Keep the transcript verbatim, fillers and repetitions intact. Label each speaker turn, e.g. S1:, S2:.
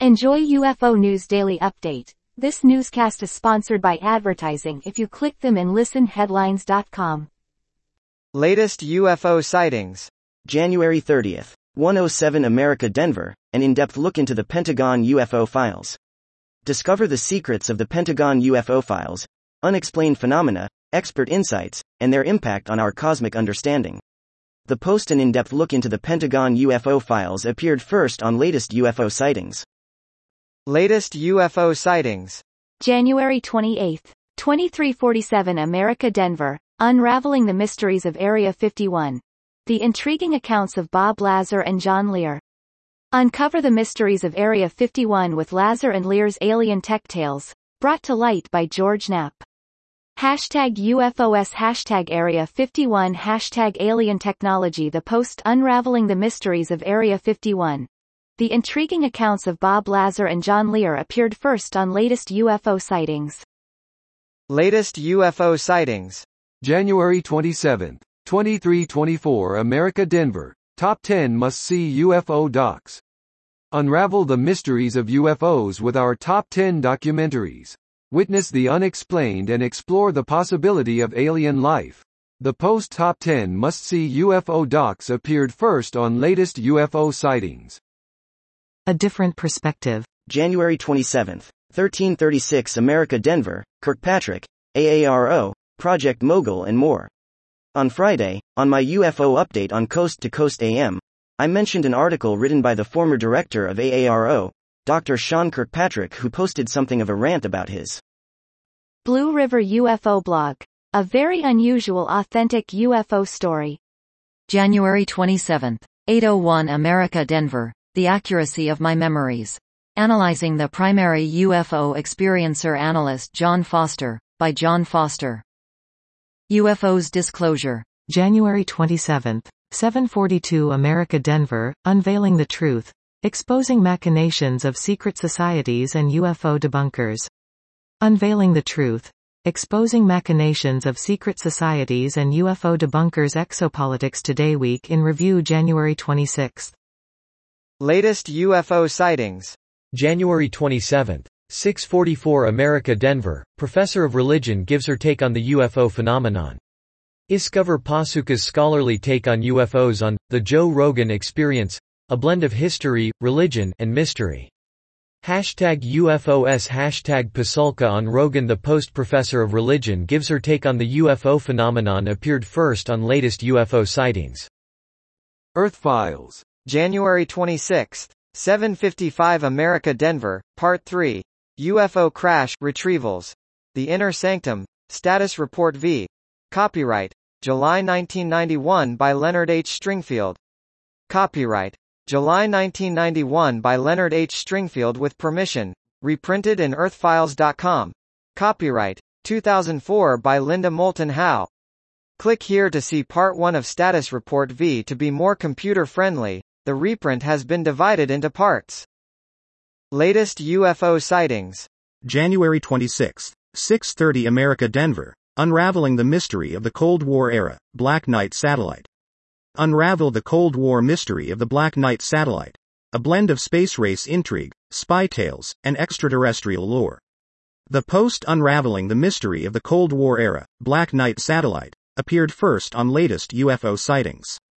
S1: Enjoy U F O News Daily Update. This newscast is sponsored by advertising if you click them and listen headlines dot com.
S2: Latest U F O sightings.
S3: January thirtieth. one oh seven America Denver, an in-depth look into the Pentagon U F O files. Discover the secrets of the Pentagon U F O files, unexplained phenomena, expert insights, and their impact on our cosmic understanding. The post an in-depth look into the Pentagon U F O files appeared first on latest U F O sightings.
S2: Latest U F O sightings.
S1: January twenty-eighth. twenty-three forty-seven America Denver, Unraveling the Mysteries of Area fifty-one. The intriguing accounts of Bob Lazar and John Lear. Uncover the mysteries of Area fifty-one with Lazar and Lear's alien tech tales, brought to light by George Knapp. Hashtag U F O S Hashtag Area fifty-one Hashtag Alien Technology. The post Unraveling the Mysteries of Area fifty-one. The intriguing accounts of Bob Lazar and John Lear appeared first on latest U F O sightings.
S2: Latest U F O sightings.
S4: January twenty-seventh. twenty-three twenty-four America Denver, Top ten Must-See U F O Docs. Unravel the mysteries of U F Os with our Top ten documentaries. Witness the unexplained and explore the possibility of alien life. The post Top ten Must-See U F O Docs appeared first on latest U F O sightings.
S5: A different perspective.
S3: January twenty-seventh. thirteen thirty-six America Denver, Kirkpatrick, A A R O, Project Mogul and more. On Friday, on my U F O update on Coast to Coast A M, I mentioned an article written by the former director of A A R O, Doctor Sean Kirkpatrick, who posted something of a rant about his
S1: Blue River U F O blog. A very unusual authentic U F O story.
S6: January twenty-seventh. eight oh one America Denver, The Accuracy of My Memories. Analyzing the Primary U F O Experiencer Analyst John Foster, by John Foster. U F Os Disclosure.
S5: January twenty-seventh. seven forty-two America Denver, Unveiling the Truth. Exposing Machinations of Secret Societies and U F O Debunkers. Unveiling the Truth. Exposing Machinations of Secret Societies and U F O Debunkers. Exopolitics Today Week in Review. January twenty-sixth.
S2: Latest U F O sightings.
S7: January twenty-seventh. six forty-four America Denver, Professor of Religion gives her take on the U F O phenomenon. Discover Pasuka's scholarly take on U F Os on The Joe Rogan Experience, a blend of history, religion, and mystery. Hashtag U F O S Hashtag Pasulka on Rogan. The Post Professor of Religion gives her take on the U F O phenomenon appeared first on latest U F O sightings.
S4: Earth Files.
S2: January twenty-sixth. seven fifty-five America Denver, Part three. U F O Crash Retrievals. The Inner Sanctum, Status Report V. Copyright, July nineteen ninety-one by Leonard H. Stringfield. Copyright, July nineteen ninety-one by Leonard H. Stringfield with permission, reprinted in earth files dot com. Copyright, two thousand four by Linda Moulton Howe. Click here to see Part one of Status Report V. To be more computer-friendly, the reprint has been divided into parts. Latest U F O sightings.
S8: January twenty-sixth. six thirty America Denver, Unraveling the Mystery of the Cold War Era, Black Knight Satellite. Unravel the Cold War mystery of the Black Knight Satellite. A blend of space race intrigue, spy tales, and extraterrestrial lore. The post Unraveling the Mystery of the Cold War Era, Black Knight Satellite, appeared first on latest U F O sightings.